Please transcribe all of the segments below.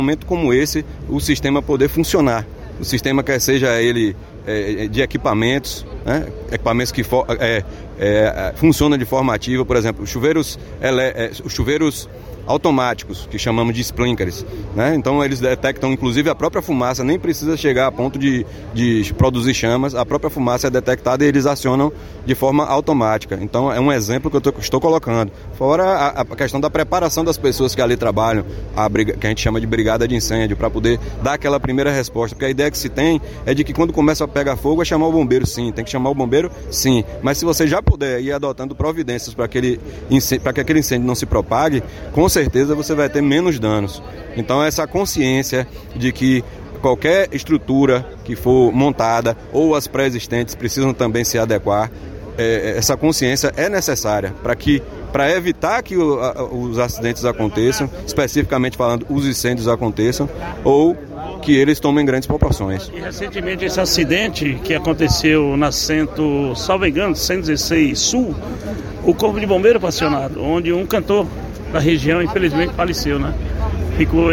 momento como esse, o sistema poder funcionar. O sistema quer seja ele de equipamentos, né? Equipamentos que funcionam de forma ativa, por exemplo, os chuveiros automáticos, que chamamos de sprinklers, né? Então eles detectam inclusive a própria fumaça, nem precisa chegar a ponto de produzir chamas, a própria fumaça é detectada e eles acionam de forma automática. Então é um exemplo que eu estou colocando. Fora a questão da preparação das pessoas que ali trabalham, que a gente chama de brigada de incêndio, para poder dar aquela primeira resposta, porque a ideia que se tem é de que quando começa a pegar fogo é chamar o bombeiro, sim, tem que chamar o bombeiro, sim, mas se você já puder ir adotando providências para que aquele incêndio não se propague, com certeza você vai ter menos danos. Então essa consciência de que qualquer estrutura que for montada ou as pré-existentes precisam também se adequar, essa consciência é necessária para evitar que os acidentes aconteçam, especificamente falando, os incêndios aconteçam, ou que eles tomem grandes proporções. E recentemente esse acidente que aconteceu na salvo engano, 116 Sul, o Corpo de Bombeiro foi acionado, onde um cantor da região infelizmente faleceu, né? Ficou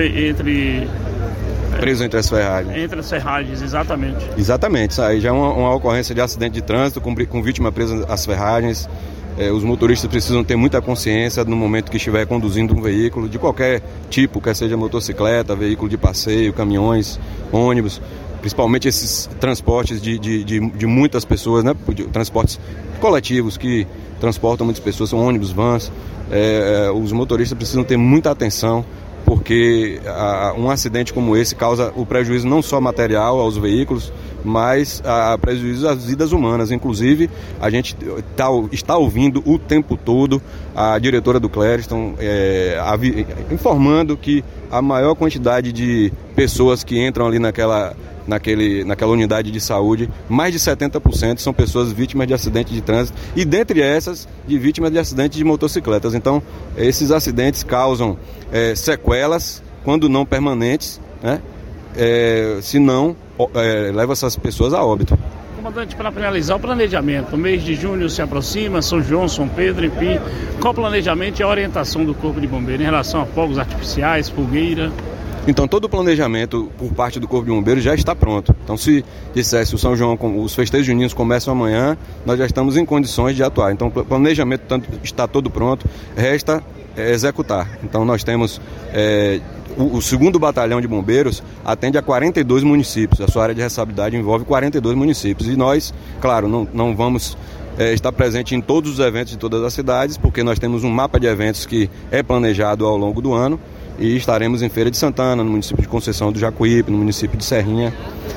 preso entre as ferragens. Entre as ferragens, exatamente. Exatamente, isso aí já é uma ocorrência de acidente de trânsito com vítima presa às ferragens. Os motoristas precisam ter muita consciência no momento que estiver conduzindo um veículo de qualquer tipo, quer seja motocicleta, veículo de passeio, caminhões, ônibus, principalmente esses transportes de muitas pessoas, né? Transportes coletivos que transportam muitas pessoas, são ônibus, vans. Os motoristas precisam ter muita atenção, porque um acidente como esse causa o prejuízo não só material aos veículos, mas prejuízo às vidas humanas. Inclusive, a gente está ouvindo o tempo todo a diretora do Clériston informando que a maior quantidade de pessoas que entram ali naquela unidade de saúde, mais de 70% são pessoas vítimas de acidentes de trânsito e dentre essas, de vítimas de acidentes de motocicletas. Então, esses acidentes causam sequelas, quando não permanentes, né? Se não, leva essas pessoas a óbito. Comandante, para finalizar o planejamento, o mês de junho se aproxima, São João, São Pedro, enfim, qual o planejamento e a orientação do Corpo de Bombeiro em relação a fogos artificiais, fogueira? Então, todo o planejamento por parte do Corpo de Bombeiros já está pronto. Então, se dissesse o São João, os festejos juninos começam amanhã, nós já estamos em condições de atuar. Então, o planejamento está todo pronto, resta executar. Então, nós temos o 2º Batalhão de Bombeiros atende a 42 municípios. A sua área de responsabilidade envolve 42 municípios. E nós, claro, não vamos estar presente em todos os eventos de todas as cidades, porque nós temos um mapa de eventos que é planejado ao longo do ano. E estaremos em Feira de Santana, no município de Conceição do Jacuípe, no município de Serrinha.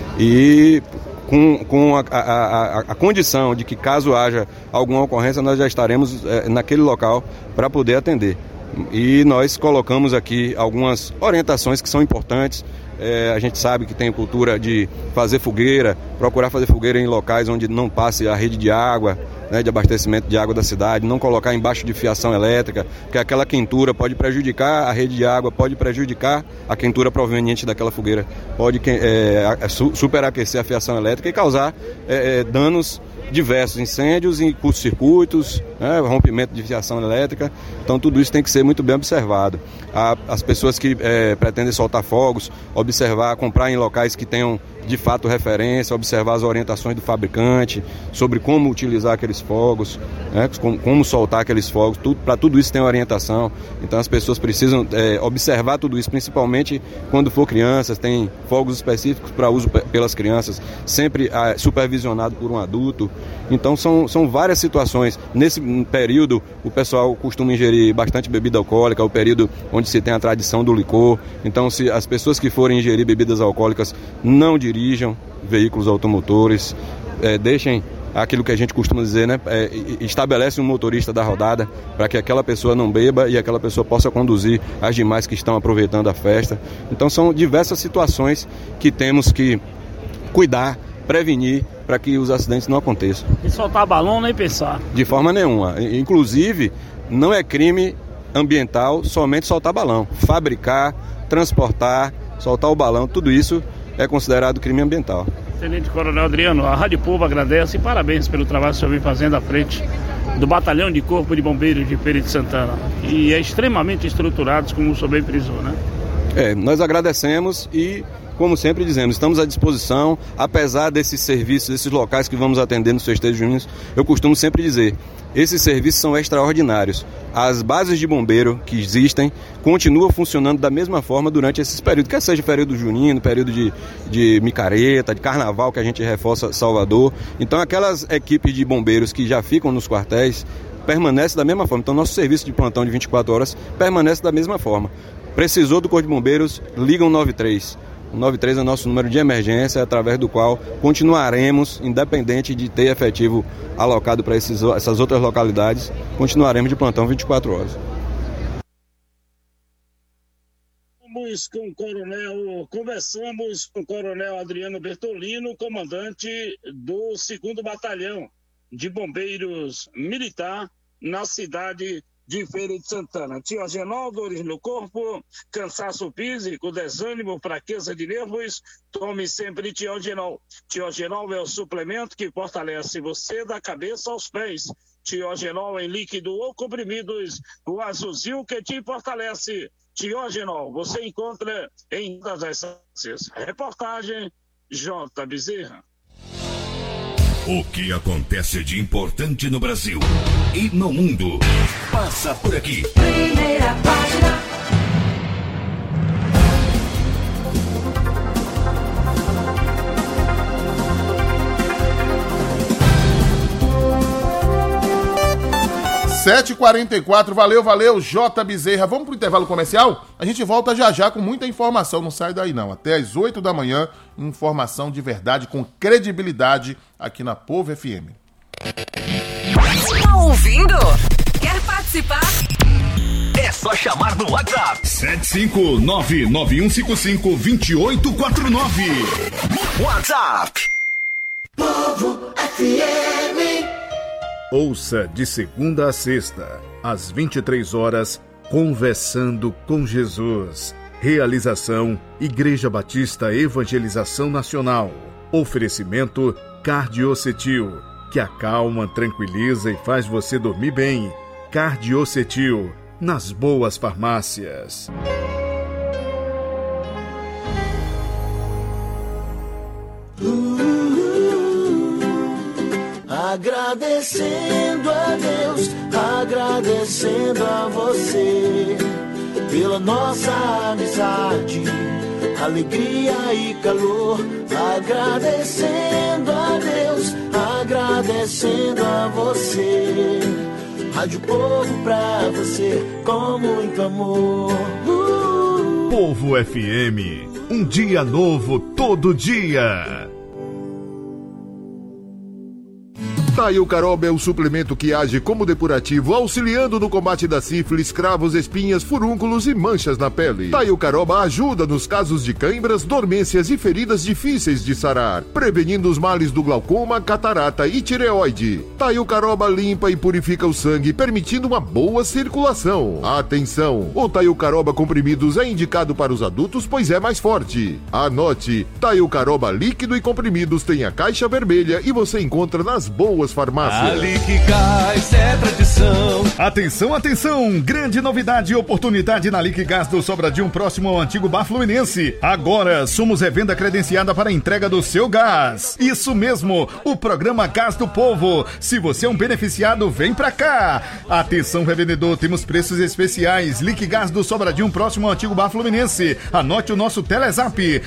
E com a condição de que, caso haja alguma ocorrência, nós já estaremos naquele local para poder atender. E nós colocamos aqui algumas orientações que são importantes. A gente sabe que tem cultura de fazer fogueira, procurar fazer fogueira em locais onde não passe a rede de água, né, de abastecimento de água da cidade, não colocar embaixo de fiação elétrica, porque aquela quentura pode prejudicar a rede de água, pode prejudicar a quentura proveniente daquela fogueira, pode superaquecer a fiação elétrica e causar danos diversos, incêndios e curtos-circuitos, né, rompimento de fiação elétrica. Então tudo isso tem que ser muito bem observado. As pessoas que pretendem soltar fogos, comprar em locais que tenham de fato referência, observar as orientações do fabricante sobre como utilizar aqueles fogos, né, como soltar aqueles fogos, para tudo isso tem orientação. Então as pessoas precisam observar tudo isso, principalmente quando for crianças, tem fogos específicos para uso pelas crianças, sempre supervisionado por um adulto. Então são várias situações. Nesse período o pessoal costuma ingerir bastante bebida alcoólica, é o período onde se tem a tradição do licor. Então, se as pessoas que forem ingerir bebidas alcoólicas não dirijam veículos automotores, deixem aquilo que a gente costuma dizer, né? Estabelece um motorista da rodada para que aquela pessoa não beba e aquela pessoa possa conduzir as demais que estão aproveitando a festa. Então são diversas situações que temos que cuidar, prevenir, para que os acidentes não aconteçam. E soltar balão nem pensar. De forma nenhuma. Inclusive, não é crime ambiental somente soltar balão. Fabricar, transportar, soltar o balão, tudo isso é considerado crime ambiental. Tenente Coronel Adriano, a Rádio Povo agradece e parabéns pelo trabalho que o senhor vem fazendo à frente do Batalhão de Corpo de Bombeiros de Feira de Santana. E é extremamente estruturados, como o senhor bem frisou, né? Nós agradecemos e, como sempre dizemos, estamos à disposição, apesar desses serviços, desses locais que vamos atender nos festejos juninos. Eu costumo sempre dizer, esses serviços são extraordinários. As bases de bombeiro que existem continuam funcionando da mesma forma durante esses períodos, quer seja período junino, período de micareta, de carnaval, que a gente reforça Salvador. Então aquelas equipes de bombeiros que já ficam nos quartéis permanecem da mesma forma. Então nosso serviço de plantão de 24 horas permanece da mesma forma. Precisou do Corpo de Bombeiros, liga 193. O 93 é o nosso número de emergência, através do qual continuaremos, independente de ter efetivo alocado para essas outras localidades, continuaremos de plantão 24 horas. Conversamos com o Coronel Adriano Bertolino, comandante do 2º Batalhão de Bombeiros Militar na cidade de Feira de Santana. Tiogenol, dores no corpo, cansaço físico, desânimo, fraqueza de nervos, tome sempre Tiogenol. Tiogenol é o suplemento que fortalece você da cabeça aos pés. Tiogenol em líquido ou comprimidos, o Azulzil que te fortalece. Tiogenol, você encontra em todas as essências. Reportagem J. Bezerra. O que acontece de importante no Brasil e no mundo passa por aqui. Primeira página. 7h44, valeu, J. Bezerra. Vamos pro intervalo comercial? A gente volta já com muita informação, não sai daí não. Até às 8 da manhã, informação de verdade, com credibilidade, aqui na Povo FM. Tá ouvindo? Quer participar? É só chamar no WhatsApp 759-9155-2849. WhatsApp Povo FM. Ouça de segunda a sexta, às 23 horas, Conversando com Jesus. Realização Igreja Batista Evangelização Nacional. Oferecimento Cardiocetil, que acalma, tranquiliza e faz você dormir bem. Cardiocetil, nas boas farmácias. Agradecendo a Deus, agradecendo a você pela nossa amizade, alegria e calor. Agradecendo a Deus, agradecendo a você. Rádio Povo pra você com muito amor. Povo FM, um dia novo todo dia. Taio Caroba é o suplemento que age como depurativo, auxiliando no combate da sífilis, cravos, espinhas, furúnculos e manchas na pele. Taio Caroba ajuda nos casos de cãibras, dormências e feridas difíceis de sarar, prevenindo os males do glaucoma, catarata e tireoide. Taio Caroba limpa e purifica o sangue, permitindo uma boa circulação. Atenção! O Taio Caroba comprimidos é indicado para os adultos, pois é mais forte. Anote! Taio Caroba líquido e comprimidos tem a caixa vermelha e você encontra nas boas farmácias. Ali que Gás é tradição. Atenção, atenção! Grande novidade e oportunidade na Liquigás do Sobradinho, próximo ao antigo Bar Fluminense. Agora somos revenda credenciada para a entrega do seu gás. Isso mesmo, o programa Gás do Povo. Se você é um beneficiado, vem pra cá. Atenção, revendedor, temos preços especiais. Liquigás do Sobradinho, próximo ao antigo Bar Fluminense. Anote o nosso Telezap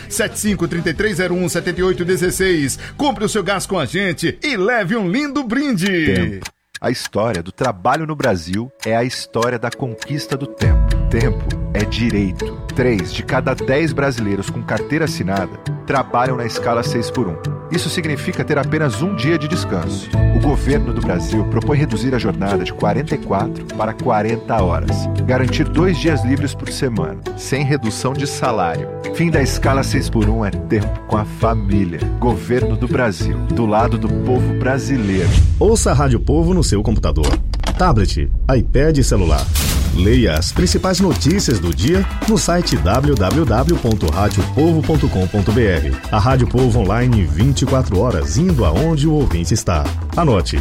7533017816. Compre o seu gás com a gente e leve um lindo brinde. Tempo. A história do trabalho no Brasil é a história da conquista do tempo. Tempo é direito. 3 de cada 10 brasileiros com carteira assinada trabalham na escala 6x1. Isso significa ter apenas um dia de descanso. O governo do Brasil propõe reduzir a jornada de 44 para 40 horas. Garantir 2 dias livres por semana, sem redução de salário. Fim da escala 6x1 é tempo com a família. Governo do Brasil, do lado do povo brasileiro. Ouça a Rádio Povo no seu computador, tablet, iPad e celular. Leia as principais notícias do dia no site www.radiopovo.com.br. A Rádio Povo online 24 horas, indo aonde o ouvinte está. Anote: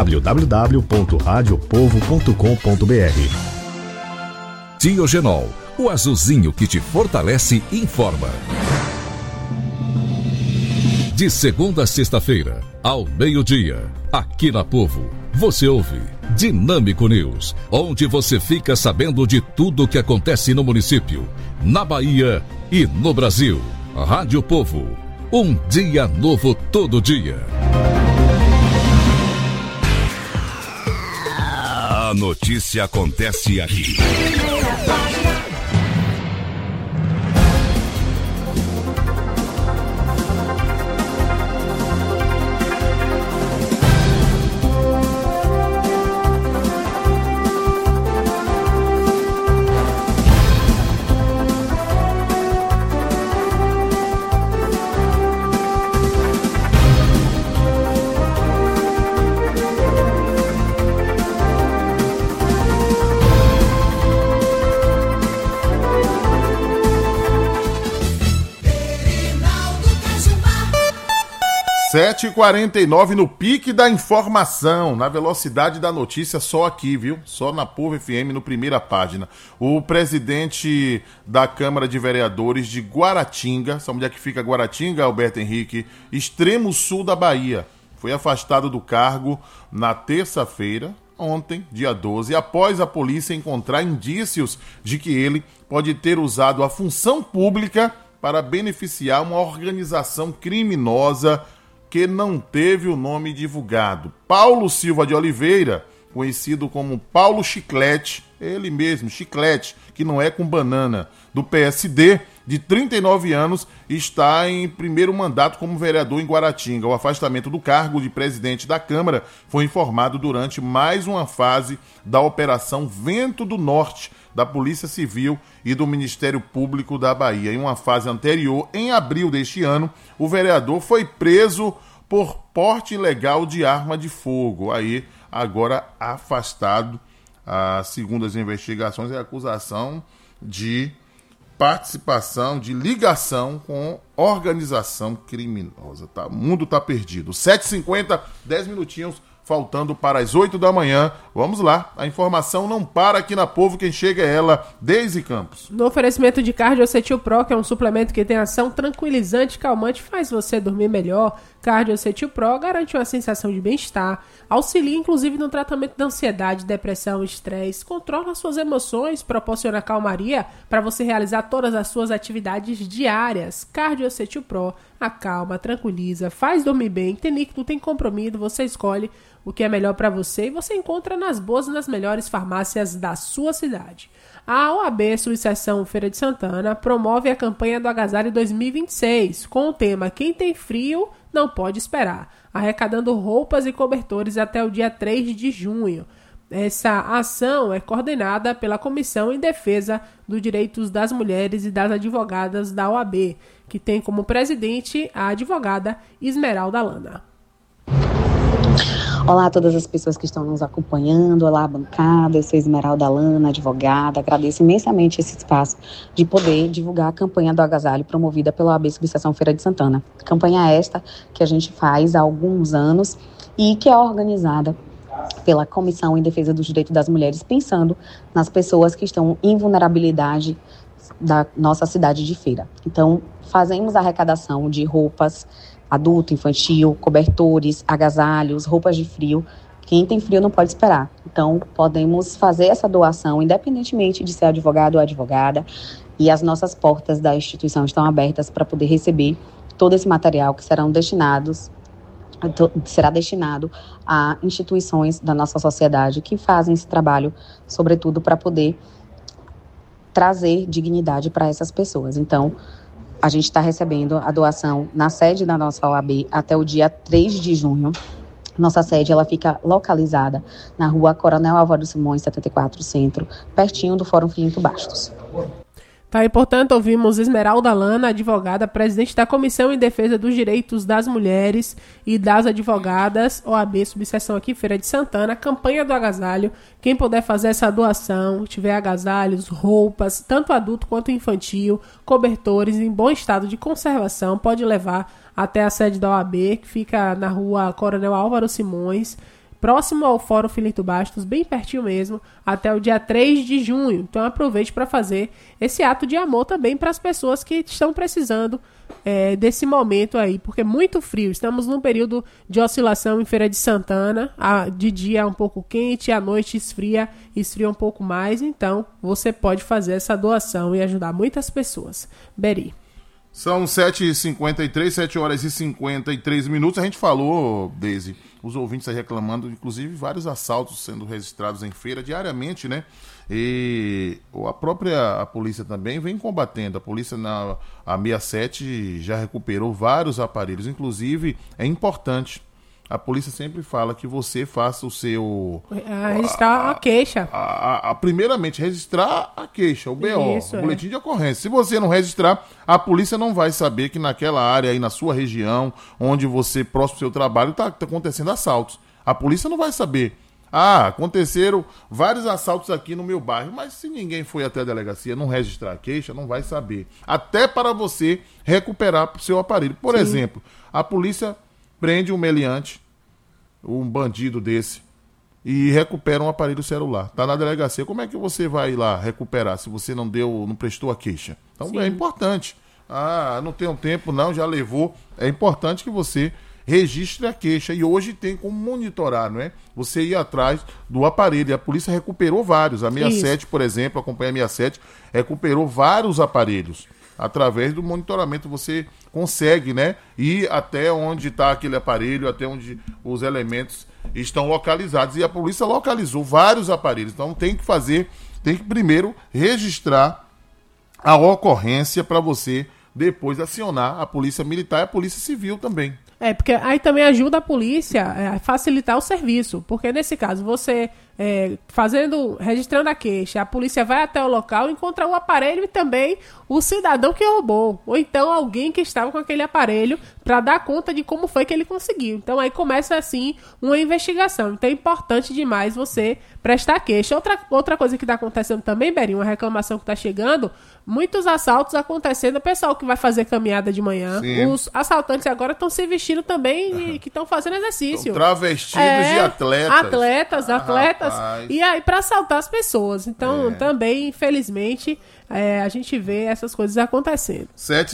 www.radiopovo.com.br. Tiogenol, o azulzinho que te fortalece informa. De segunda a sexta-feira, ao meio-dia, aqui na Povo, você ouve Dinâmico News, onde você fica sabendo de tudo o que acontece no município, na Bahia e no Brasil. Rádio Povo, um dia novo todo dia. A notícia acontece aqui. Sete 7h49 no pique da informação, na velocidade da notícia, só aqui, viu? Só na Povo FM, no Primeira Página. O presidente da Câmara de Vereadores de Guaratinga, sabe onde é que fica Guaratinga, Alberto Henrique? Extremo sul da Bahia. Foi afastado do cargo na terça-feira, ontem, dia 12, após a polícia encontrar indícios de que ele pode ter usado a função pública para beneficiar uma organização criminosa que não teve o nome divulgado. Paulo Silva de Oliveira, conhecido como Paulo Chiclete, ele mesmo, Chiclete, que não é com banana, do PSD, de 39 anos, está em primeiro mandato como vereador em Guaratinga. O afastamento do cargo de presidente da Câmara foi informado durante mais uma fase da Operação Vento do Norte, da Polícia Civil e do Ministério Público da Bahia. Em uma fase anterior, em abril deste ano, o vereador foi preso por porte ilegal de arma de fogo. Aí, agora afastado, segundo as investigações, é a acusação de participação, de ligação com organização criminosa. Tá? O mundo tá perdido. 7h50, 10 minutinhos, faltando para as 8 da manhã. Vamos lá, a informação não para aqui na Povo, quem chega é ela, Deise Campos. No oferecimento de Cardiocetil Pro, que é um suplemento que tem ação tranquilizante e calmante, faz você dormir melhor. Cardiocetil Pro garante uma sensação de bem-estar, auxilia inclusive no tratamento da ansiedade, depressão, estresse, controla suas emoções, proporciona calmaria para você realizar todas as suas atividades diárias. Cardiocetil Pro acalma, tranquiliza, faz dormir bem, tem líquido, tem comprimido, você escolhe o que é melhor para você e você encontra nas boas e nas melhores farmácias da sua cidade. A OAB Subseção Feira de Santana promove a campanha do Agasalho 2026 com o tema Quem tem frio não pode esperar, arrecadando roupas e cobertores até o dia 3 de junho. Essa ação é coordenada pela Comissão em Defesa dos Direitos das Mulheres e das Advogadas da OAB, que tem como presidente a advogada Esmeralda Lana. Olá a todas as pessoas que estão nos acompanhando, olá bancada, eu sou Esmeralda Lana, advogada, agradeço imensamente esse espaço de poder divulgar a campanha do agasalho promovida pela OAB Subseção Feira de Santana. Campanha esta que a gente faz há alguns anos e que é organizada pela Comissão em Defesa dos Direitos das Mulheres, pensando nas pessoas que estão em vulnerabilidade da nossa cidade de Feira. Então, fazemos a arrecadação de roupas adulto, infantil, cobertores, agasalhos, roupas de frio. Quem tem frio não pode esperar. Então, podemos fazer essa doação, independentemente de ser advogado ou advogada, e as nossas portas da instituição estão abertas para poder receber todo esse material que será destinado a instituições da nossa sociedade que fazem esse trabalho, sobretudo para poder trazer dignidade para essas pessoas. Então, a gente está recebendo a doação na sede da nossa OAB até o dia 3 de junho. Nossa sede ela fica localizada na rua Coronel Álvaro Simões, 74 Centro, pertinho do Fórum Filinto Bastos. Tá, e portanto ouvimos Esmeralda Lana, advogada, presidente da Comissão em Defesa dos Direitos das Mulheres e das Advogadas, OAB Subseção aqui, Feira de Santana, campanha do agasalho. Quem puder fazer essa doação, tiver agasalhos, roupas, tanto adulto quanto infantil, cobertores em bom estado de conservação, pode levar até a sede da OAB, que fica na rua Coronel Álvaro Simões, próximo ao Fórum Filinto Bastos, bem pertinho mesmo, até o dia 3 de junho. Então aproveite para fazer esse ato de amor também para as pessoas que estão precisando desse momento aí, porque é muito frio. Estamos num período de oscilação em Feira de Santana, de dia é um pouco quente, à noite esfria um pouco mais, então você pode fazer essa doação e ajudar muitas pessoas. Beri. São 7h53, 7 horas e 53 minutos. A gente falou, Deise, os ouvintes aí reclamando, inclusive vários assaltos sendo registrados em feira diariamente, né? E a polícia também vem combatendo. A polícia a 67 já recuperou vários aparelhos. Inclusive, é importante. A polícia sempre fala que você faça o seu... registrar a queixa. Primeiramente, registrar a queixa, o BO, Isso, o boletim de ocorrência. Se você não registrar, a polícia não vai saber que naquela área aí, na sua região, onde você, próximo do seu trabalho, está acontecendo assaltos. A polícia não vai saber. Aconteceram vários assaltos aqui no meu bairro, mas se ninguém foi até a delegacia, não registrar a queixa, não vai saber. Até para você recuperar o seu aparelho. Por exemplo, a polícia prende um meliante, um bandido desse, e recupera um aparelho celular. Tá na delegacia. Como é que você vai lá recuperar se você não prestou a queixa? Então é importante. Não tenho tempo não, já levou. É importante que você registre a queixa. E hoje tem como monitorar, não é? Você ir atrás do aparelho. E a polícia recuperou vários. A 67, por exemplo, a companhia 67, recuperou vários aparelhos. Através do monitoramento você consegue, né, ir até onde está aquele aparelho, até onde os elementos estão localizados. E a polícia localizou vários aparelhos. Então tem que primeiro registrar a ocorrência para você depois acionar a polícia militar e a polícia civil também. Porque aí também ajuda a polícia a facilitar o serviço. Porque nesse caso, você registrando a queixa, a polícia vai até o local, encontra o aparelho e também o cidadão que roubou. Ou então alguém que estava com aquele aparelho para dar conta de como foi que ele conseguiu. Então aí começa assim uma investigação. Então é importante demais você prestar queixa. Outra coisa que está acontecendo também, Beri, uma reclamação que está chegando, muitos assaltos acontecendo. O pessoal que vai fazer caminhada de manhã, os assaltantes agora estão se vestindo também que estão fazendo exercício. Estão travestidos de atletas. Atletas. E aí para assaltar as pessoas. Então também, infelizmente, a gente vê essas coisas acontecendo.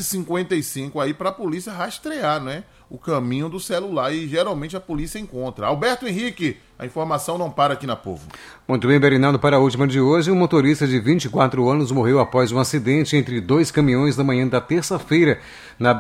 7h55 aí para a polícia rastrear, né? O caminho do celular e geralmente a polícia encontra. Alberto Henrique, a informação não para aqui na Povo. Muito bem, Berinaldo, para a última de hoje, um motorista de 24 anos morreu após um acidente entre dois caminhões na manhã da terça-feira na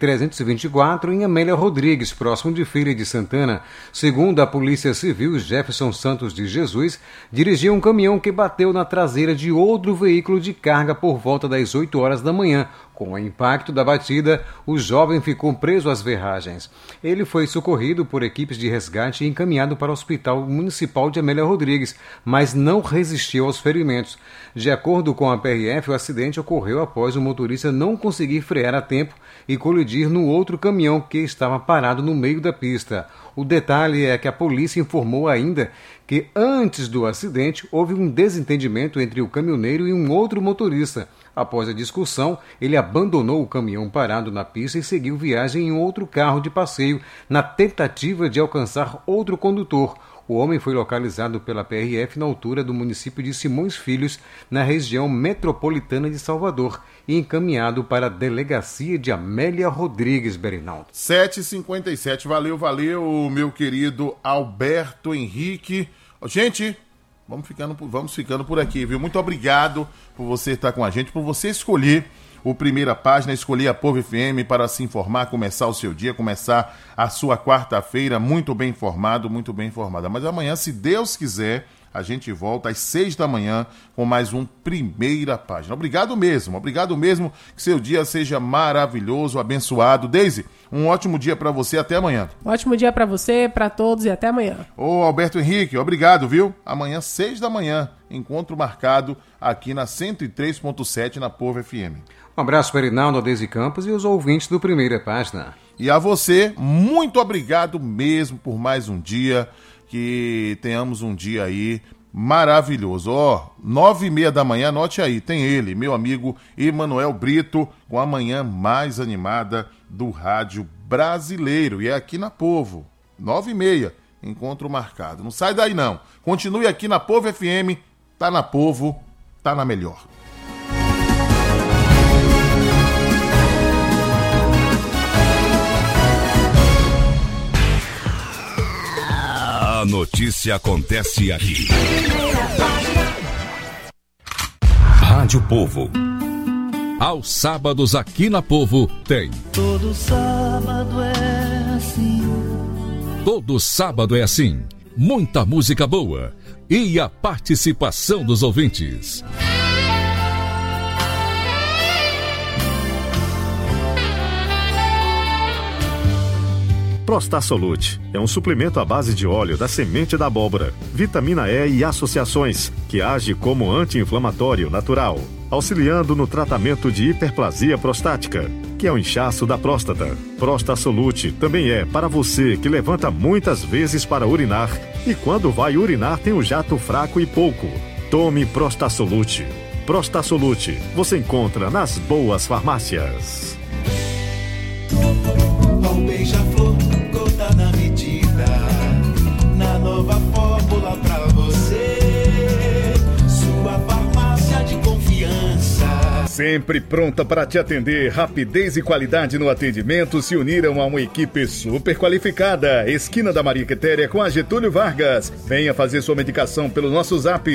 BR-324 em Amélia Rodrigues, próximo de Feira de Santana. Segundo a Polícia Civil, Jefferson Santos de Jesus dirigia um caminhão que bateu na traseira de outro veículo de carga por volta das 8 horas da manhã. Com o impacto da batida, o jovem ficou preso às ferragens. Ele foi socorrido por equipes de resgate e encaminhado para o Hospital Municipal de Amélia Rodrigues, mas não resistiu aos ferimentos. De acordo com a PRF, o acidente ocorreu após o motorista não conseguir frear a tempo e colidir no outro caminhão que estava parado no meio da pista. O detalhe é que a polícia informou ainda que antes do acidente houve um desentendimento entre o caminhoneiro e um outro motorista. Após a discussão, ele abandonou o caminhão parado na pista e seguiu viagem em outro carro de passeio na tentativa de alcançar outro condutor. O homem foi localizado pela PRF na altura do município de Simões Filhos, na região metropolitana de Salvador, e encaminhado para a delegacia de Amélia Rodrigues, Berinaldo. 7h57, valeu, meu querido Alberto Henrique. Gente, vamos ficando por aqui, viu? Muito obrigado por você estar com a gente, por você escolher o Primeira Página, escolher a Povo FM para se informar, começar o seu dia, começar a sua quarta-feira muito bem informado, muito bem informada. Mas amanhã, se Deus quiser, a gente volta às 6 da manhã com mais um Primeira Página. Obrigado mesmo, que seu dia seja maravilhoso, abençoado. Deise, um ótimo dia para você, até amanhã. Ótimo dia para você, para todos e até amanhã. Ô Alberto Henrique, obrigado, viu? Amanhã, 6 da manhã, encontro marcado aqui na 103.7 na Povo FM. Um abraço para Rinaldo, a Deise Campos e os ouvintes do Primeira Página. E a você, muito obrigado mesmo por mais um dia, que tenhamos um dia aí maravilhoso. 9h30 da manhã, anote aí, tem ele, meu amigo Emanuel Brito, com a manhã mais animada do rádio brasileiro. E é aqui na Povo, 9h30. encontro marcado. Não sai daí não. Continue aqui na Povo FM. Tá na Povo, tá na melhor. A notícia acontece aqui. Rádio Povo. Aos sábados aqui na Povo tem. Todo sábado é assim. Todo sábado é assim. Muita música boa e a participação dos ouvintes. Prostasolute é um suplemento à base de óleo da semente da abóbora, vitamina E e associações, que age como anti-inflamatório natural, auxiliando no tratamento de hiperplasia prostática, que é o inchaço da próstata. Prostasolute também é para você que levanta muitas vezes para urinar e quando vai urinar tem um jato fraco e pouco. Tome Prostasolute. Prostasolute você encontra nas boas farmácias. Um beija-flor, gota na medida, na nova fórmula pra você, sua farmácia de confiança. Sempre pronta para te atender, rapidez e qualidade no atendimento se uniram a uma equipe super qualificada. Esquina da Maria Quitéria com a Getúlio Vargas. Venha fazer sua medicação pelo nosso zap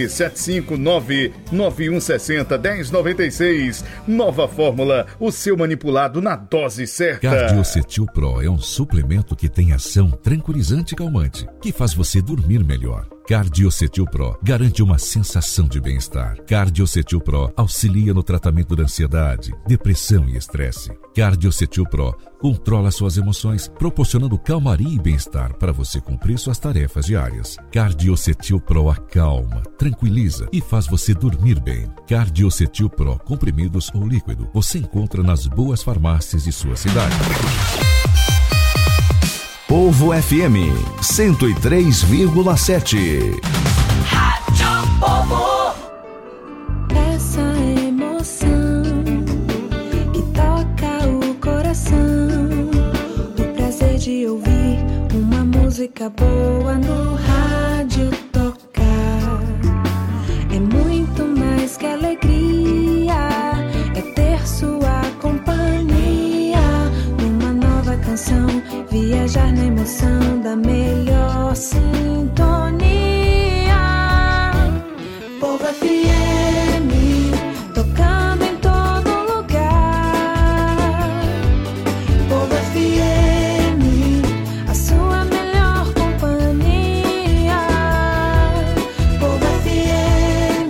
759-9160-1096. Nova fórmula, o seu manipulado na dose certa. Cardiocetil Pro é um suplemento que tem ação tranquilizante e calmante, que faz você dormir melhor. Cardiocetil Pro garante uma sensação de bem-estar. Cardiocetil Pro auxilia no tratamento da ansiedade, depressão e estresse. Cardiocetil Pro controla suas emoções, proporcionando calmaria e bem-estar para você cumprir suas tarefas diárias. Cardiocetil Pro acalma, tranquiliza e faz você dormir bem. Cardiocetil Pro, comprimidos ou líquido, você encontra nas boas farmácias de sua cidade. Povo FM 103,7. Rádio Povo. Essa emoção que toca o coração, o prazer de ouvir uma música boa no rádio tocar, é muito mais que alegria, é ter sua companhia numa nova canção, viajar na emoção da melhor sintonia. Povo FM, tocando em todo lugar. Povo FM, a sua melhor companhia. Povo FM,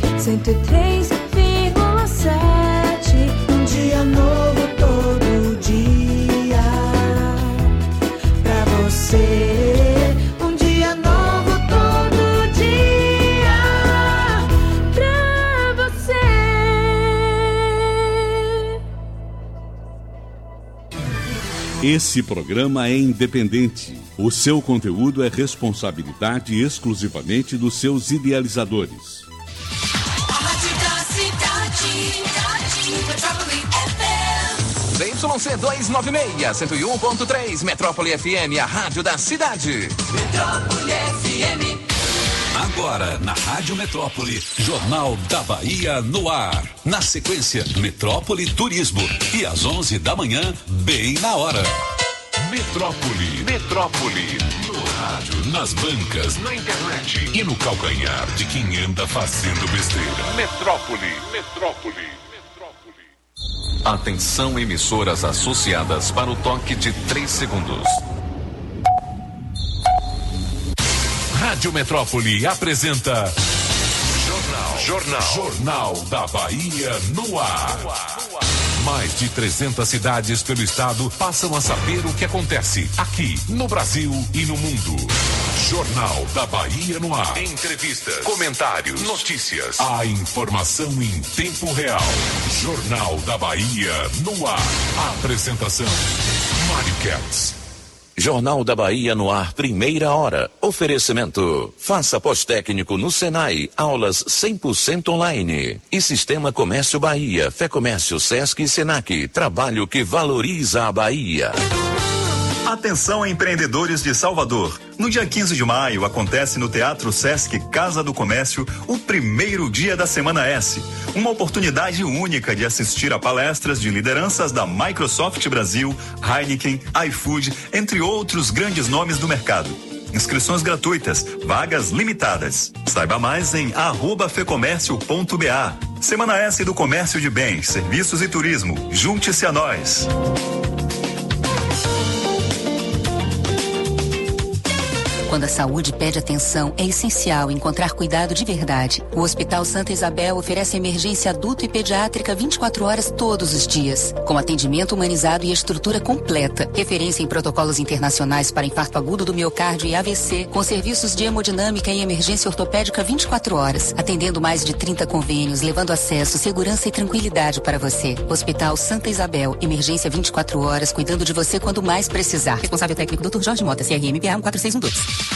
103,7. Um dia novo todo dia. Pra você. Um dia novo todo dia. Pra você. Esse programa é independente. O seu conteúdo é responsabilidade exclusivamente dos seus idealizadores. ZYC 296, 101.3, Metrópole FM, a rádio da cidade. Metrópole FM. Agora, na Rádio Metrópole, Jornal da Bahia no ar. Na sequência, Metrópole Turismo. E às 11 da manhã, bem na hora. Metrópole. No rádio, nas bancas, na internet e no calcanhar de quem anda fazendo besteira. Metrópole. Atenção, emissoras associadas para o toque de 3 segundos. Rádio Metrópole apresenta Jornal da Bahia no ar. Mais de 300 cidades pelo estado passam a saber o que acontece aqui no Brasil e no mundo. Jornal da Bahia no ar. Entrevistas, comentários, notícias. A informação em tempo real. Jornal da Bahia no ar. Apresentação: Mário Kertz. Jornal da Bahia no ar, primeira hora. Oferecimento: faça pós-técnico no Senai, aulas 100% online. E Sistema Comércio Bahia, Fé Comércio, Sesc e Senac, trabalho que valoriza a Bahia. Atenção, empreendedores de Salvador. No dia 15 de maio, acontece no Teatro Sesc Casa do Comércio o primeiro dia da Semana S. Uma oportunidade única de assistir a palestras de lideranças da Microsoft Brasil, Heineken, iFood, entre outros grandes nomes do mercado. Inscrições gratuitas, vagas limitadas. Saiba mais em @fecomércio.ba. Semana S do Comércio de Bens, Serviços e Turismo. Junte-se a nós. Quando a saúde pede atenção, é essencial encontrar cuidado de verdade. O Hospital Santa Isabel oferece emergência adulto e pediátrica 24 horas todos os dias, com atendimento humanizado e estrutura completa. Referência em protocolos internacionais para infarto agudo do miocárdio e AVC, com serviços de hemodinâmica e emergência ortopédica 24 horas, atendendo mais de 30 convênios, levando acesso, segurança e tranquilidade para você. Hospital Santa Isabel, emergência 24 horas, cuidando de você quando mais precisar. Responsável técnico Dr. Jorge Mota, CRMPA 14612.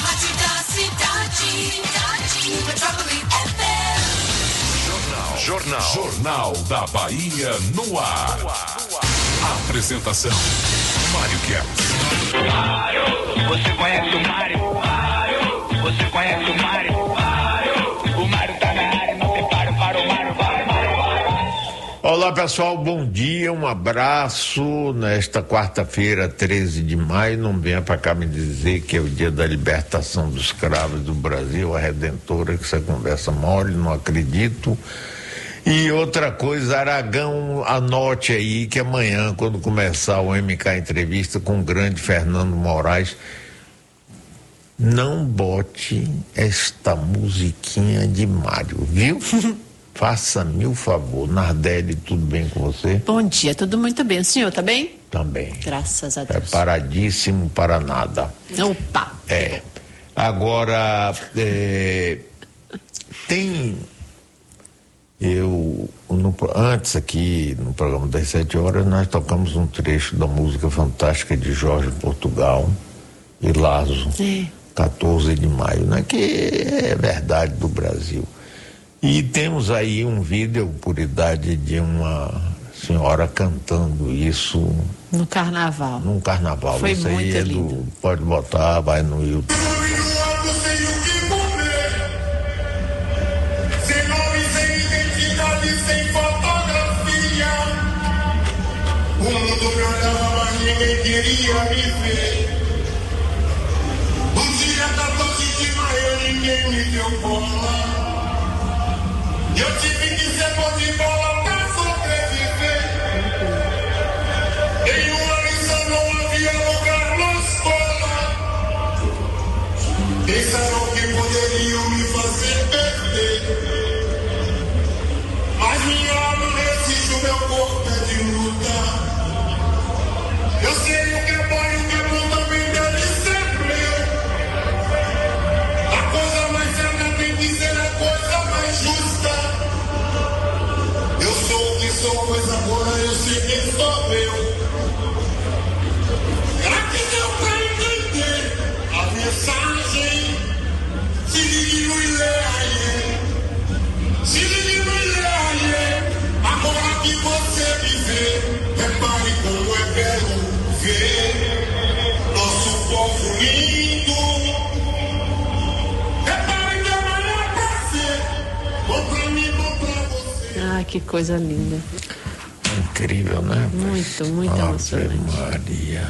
Jornal da Bahia no ar. Apresentação: Mário Kertz. Você conhece o Mário? Você conhece o Mário? O Mário tá na área, não tem paro para o Mário. Olá pessoal, bom dia, um abraço. Nesta quarta-feira, 13 de maio, não venha para cá me dizer que é o dia da libertação dos escravos do Brasil, a Redentora, que essa conversa mole, não acredito. E outra coisa, Aragão, anote aí que amanhã, quando começar o MK Entrevista com o grande Fernando Moraes, não bote esta musiquinha de Mário, viu? Faça-me o favor. Nardelli, tudo bem com você? Bom dia, tudo muito bem. O senhor tá bem? Também. Graças a Deus. Preparadíssimo para nada. Opa! Agora, tem... antes aqui, no programa das 7 horas, nós tocamos um trecho da música fantástica de Jorge Portugal e Lazo, 14 de maio, né? Que é verdade do Brasil. E temos aí um vídeo, por idade, de uma senhora cantando isso. No carnaval. Num carnaval. Foi isso aí muito é lindo. pode botar, vai no YouTube. Sem nome, sem identidade, sem fotografia. O mundo me olhava, mas ninguém queria me ver. Um dia 14 de maio, ninguém me deu bola. Eu tive que ser bom de bola pra sobreviver. Em uma lição não havia lugar na escola. Pensaram que poderiam me fazer perder. Mas minha alma resiste, o meu corpo é de lutar. Eu sei o que é bom e o que é bom também deve ser meu. A coisa mais certa tem que ser a coisa mais justa. Eu sou o que sou, pois agora eu sei quem sou eu. Gratidão pra entender a mensagem. Se ligue no Ileaie. Se ligue no Ileaie. Agora que você me vê, repare como é belo ver nosso povo lindo. Repare que amanhã vai ser bom pra mim, bom pra você. Ah, que coisa linda. Incrível, né? Muito, muito Ave emocionante. Maria.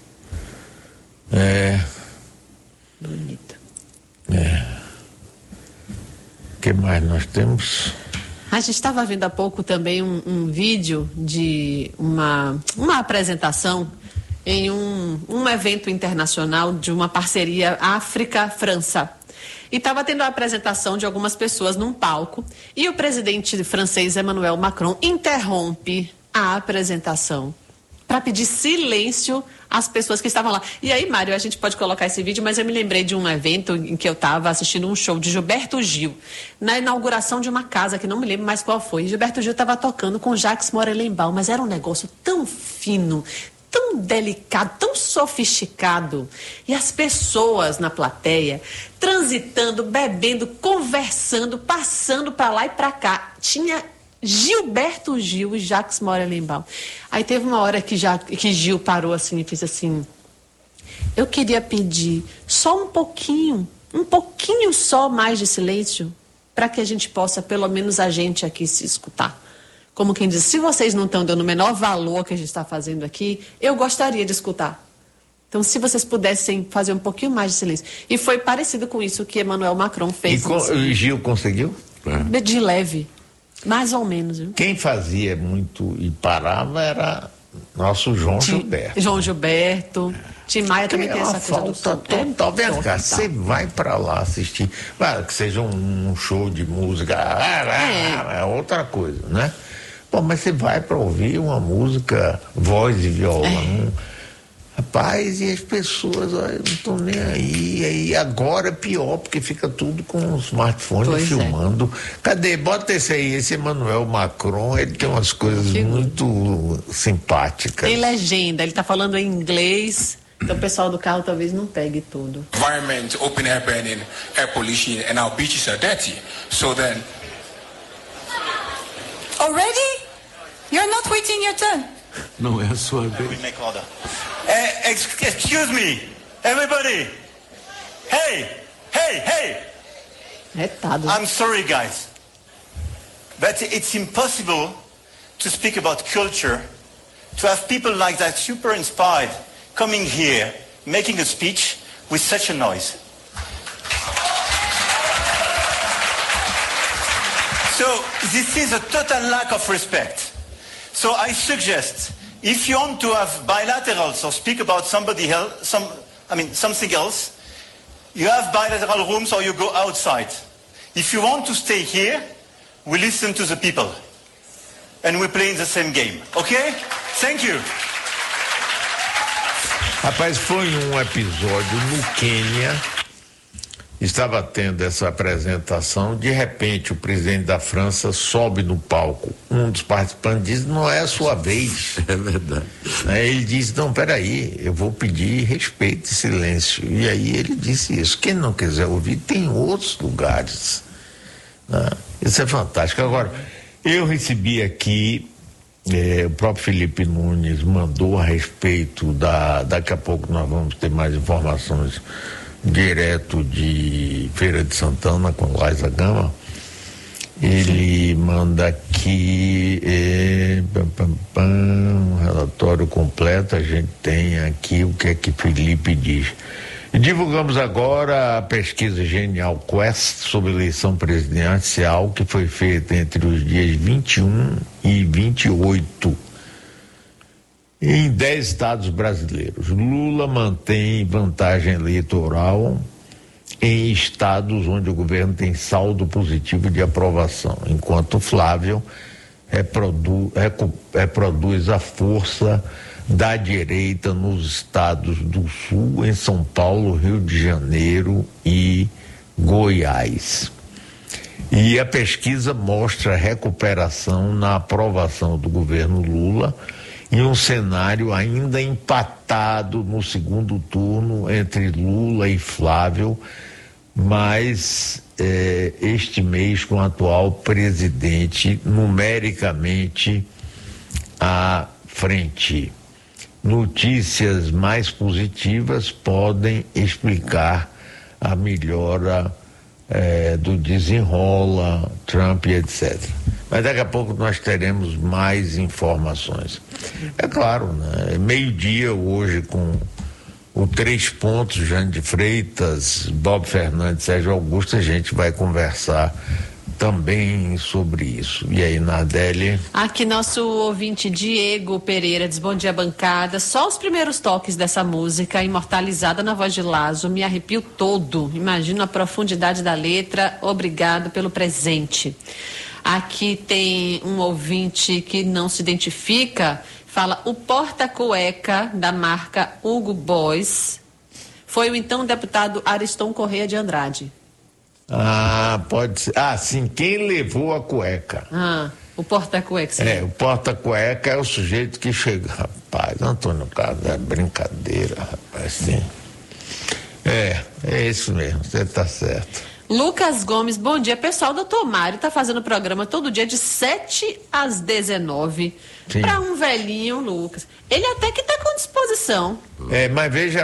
Bonito. O que mais nós temos? A gente estava vendo há pouco também um vídeo de uma apresentação em um evento internacional de uma parceria África-França. E estava tendo a apresentação de algumas pessoas num palco e o presidente francês Emmanuel Macron interrompe a apresentação para pedir silêncio às pessoas que estavam lá. E aí, Mário, a gente pode colocar esse vídeo, mas eu me lembrei de um evento em que eu estava assistindo um show de Gilberto Gil, na inauguração de uma casa, que não me lembro mais qual foi. Gilberto Gil estava tocando com Jacques Morelenbaum, mas era um negócio tão fino, tão delicado, tão sofisticado. E as pessoas na plateia, transitando, bebendo, conversando, passando para lá e para cá. Tinha Gilberto Gil e Jacques Morelenbaum. Aí teve uma hora que Gil parou assim e fez assim: Eu queria pedir só um pouquinho só mais de silêncio, para que a gente possa, pelo menos a gente aqui, se escutar. Como quem diz, se vocês não estão dando o menor valor ao que a gente está fazendo aqui, eu gostaria de escutar. Então, se vocês pudessem fazer um pouquinho mais de silêncio. E foi parecido com isso que Emmanuel Macron fez. E o Gil conseguiu? De leve. Mais ou menos. Viu? Quem fazia muito e parava era nosso João Gilberto. João Gilberto. Tim Maia também tem essa coisa do som. Total. Vem cá, você vai pra lá assistir. Claro que seja um show de música, é outra coisa, né? Bom, mas você vai pra ouvir uma música, voz e violão. Rapaz, e as pessoas, olha, não estão nem aí. E agora é pior, porque fica tudo com o smartphone filmando. Cadê? Bota esse aí, esse Emmanuel Macron, ele tem umas coisas muito simpáticas. Tem legenda, ele tá falando em inglês, então o pessoal do carro talvez não pegue tudo. Environment, open air burning, air pollution, and our beaches are dirty. So then... Already? You're not waiting your turn. Não é a sua vez. We make order. Excuse me, everybody. Hey. I'm sorry, guys, but it's impossible to speak about culture, to have people like that super inspired coming here, making a speech with such a noise. So this is a total lack of respect. So I suggest, if you want to have bilaterals or speak about somebody else, something else, you have bilateral rooms or you go outside. If you want to stay here, we listen to the people. And we play in the same game. Okay? Thank you. Rapaz, foi um episódio no Quênia. Estava tendo essa apresentação, de repente o presidente da França sobe no palco. Um dos participantes diz, não é a sua vez. É verdade. Aí ele disse, não, peraí, eu vou pedir respeito e silêncio. E aí ele disse isso. Quem não quiser ouvir, tem outros lugares. Né? Isso é fantástico. Agora, eu recebi aqui, o próprio Felipe Nunes mandou a respeito daqui a pouco nós vamos ter mais informações direto de Feira de Santana com Laisa Gama. Ele manda aqui um relatório completo. A gente tem aqui o que é que Felipe diz. E divulgamos agora a pesquisa Genial Quest sobre eleição presidencial que foi feita entre os dias 21 e 28 em 10 estados brasileiros. Lula mantém vantagem eleitoral em estados onde o governo tem saldo positivo de aprovação, enquanto Flávio reproduz a força da direita nos estados do Sul, em São Paulo, Rio de Janeiro e Goiás. E a pesquisa mostra recuperação na aprovação do governo Lula, em um cenário ainda empatado no segundo turno entre Lula e Flávio, mas este mês com o atual presidente numericamente à frente. Notícias mais positivas podem explicar a melhora do desenrola, Trump e etc. Mas daqui a pouco nós teremos mais informações. É claro, né? Meio-dia hoje com o 3 Pontos, Jane de Freitas, Bob Fernandes, Sérgio Augusto, a gente vai conversar também sobre isso. E aí, Nardelli? Aqui nosso ouvinte Diego Pereira diz, bom dia, bancada. Só os primeiros toques dessa música, imortalizada na voz de Lazo, me arrepio todo. Imagino a profundidade da letra. Obrigado pelo presente. Aqui tem um ouvinte que não se identifica, fala, o porta-cueca da marca Hugo Boss foi o então deputado Ariston Correia de Andrade. Ah, pode ser. Ah, sim, quem levou a cueca. O porta-cueca. Sim. O porta-cueca é o sujeito que chega. Rapaz, Antônio Carlos, é brincadeira, rapaz, sim. É isso mesmo, você tá certo. Lucas Gomes, bom dia, pessoal. Doutor Mário tá fazendo programa todo dia de 7 às 19. Para um velhinho, Lucas. Ele até que tá com disposição. Mas veja